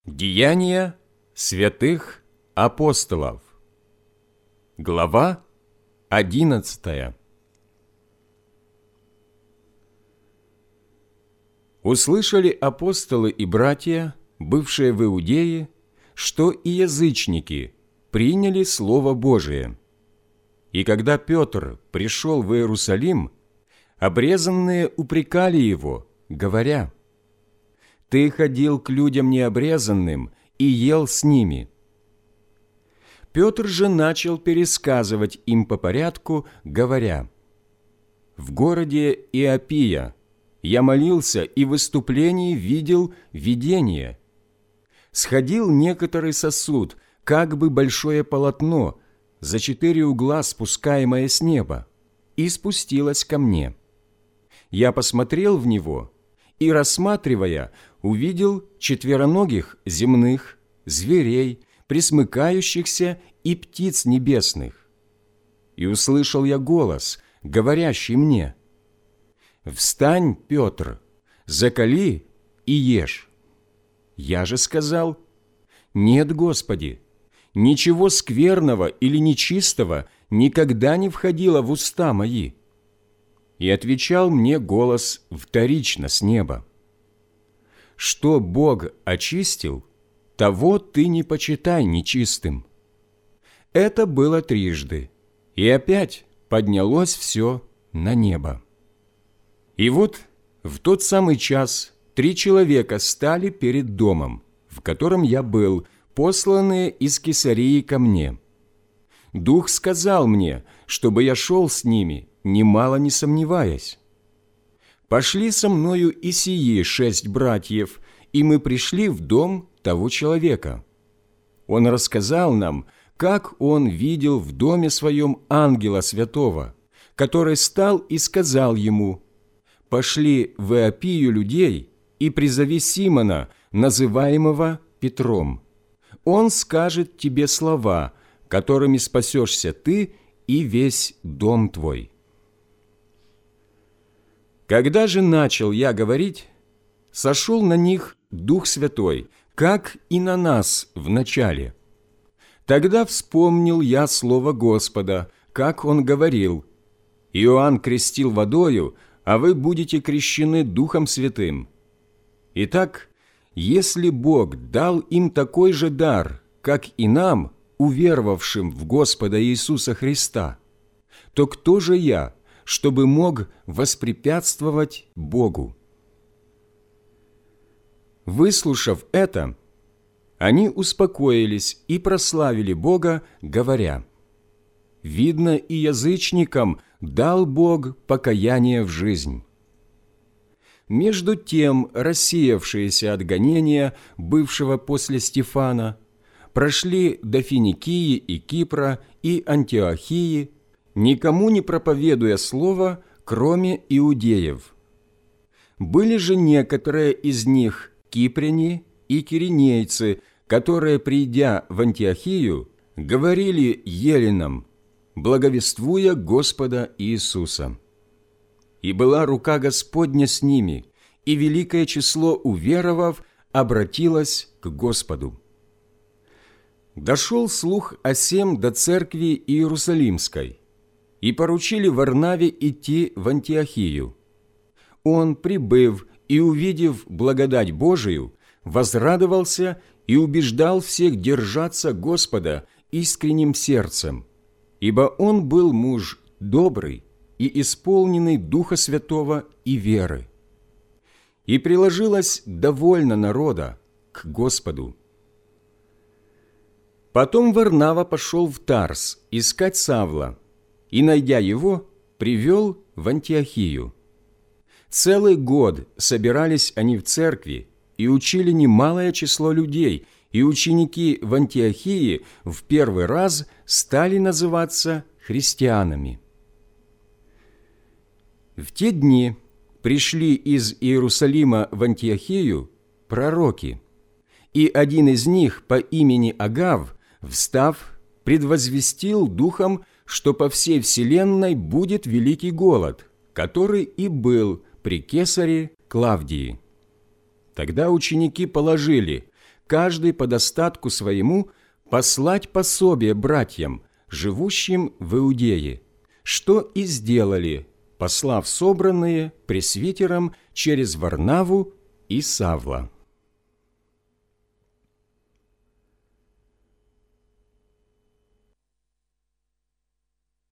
Деяния святых апостолов. Глава 11. Услышали апостолы и братья, бывшие в Иудее, что и язычники приняли Слово Божие. И когда Петр пришел в Иерусалим, обрезанные упрекали его, говоря: «Ты ходил к людям необрезанным и ел с ними». Петр же начал пересказывать им по порядку, говоря: «В городе Иопия я молился и в выступлении видел видение. Сходил некоторый сосуд, как бы большое полотно, за 4 угла спускаемое с неба, и спустилось ко мне. Я посмотрел в него и, рассматривая, увидел четвероногих земных, зверей, пресмыкающихся и птиц небесных. И услышал я голос, говорящий мне: «Встань, Петр, закали и ешь». Я же сказал: «Нет, Господи, ничего скверного или нечистого никогда не входило в уста мои». И отвечал мне голос вторично с неба: «Что Бог очистил, того ты не почитай нечистым». Это было трижды, и опять поднялось все на небо. И вот в тот самый час 3 человека стали перед домом, в котором я был, посланные из Кесарии ко мне. Дух сказал мне, чтобы я шел с ними, немало не сомневаясь. Пошли со мною и сии 6 братьев, и мы пришли в дом того человека. Он рассказал нам, как он видел в доме своем ангела святого, который стал и сказал ему: «Пошли в Иопию людей и призови Симона, называемого Петром. Он скажет тебе слова, которыми спасешься ты и весь дом твой». Когда же начал я говорить, сошел на них Дух Святой, как и на нас вначале. Тогда вспомнил я слово Господа, как Он говорил: «Иоанн крестил водою, а вы будете крещены Духом Святым». Итак, если Бог дал им такой же дар, как и нам, уверовавшим в Господа Иисуса Христа, то кто же я, чтобы мог воспрепятствовать Богу? Выслушав это, они успокоились и прославили Бога, говоря: «Видно, и язычникам дал Бог покаяние в жизнь». Между тем рассеявшиеся от гонения, бывшего после Стефана, прошли до Финикии и Кипра и Антиохии, никому не проповедуя слово, кроме иудеев. Были же некоторые из них кипряне и киринейцы, которые, придя в Антиохию, говорили еллинам, благовествуя Господа Иисуса. И была рука Господня с ними, и великое число уверовав обратилось к Господу. Дошел слух о сем до церкви Иерусалимской, и поручили Варнаве идти в Антиохию. Он, прибыв и увидев благодать Божию, возрадовался и убеждал всех держаться Господа искренним сердцем, ибо он был муж добрый и исполненный Духа Святого и веры. И приложилось довольно народа к Господу. Потом Варнава пошел в Тарс искать Савла, и, найдя его, привел в Антиохию. Целый год собирались они в церкви и учили немалое число людей, и ученики в Антиохии в первый раз стали называться христианами. В те дни пришли из Иерусалима в Антиохию пророки, и один из них по имени Агав, встав, предвозвестил духом, что по всей вселенной будет великий голод, который и был при кесаре Клавдии. Тогда ученики положили каждый по достатку своему послать пособие братьям, живущим в Иудее, что и сделали, послав собранные пресвитерам через Варнаву и Савла.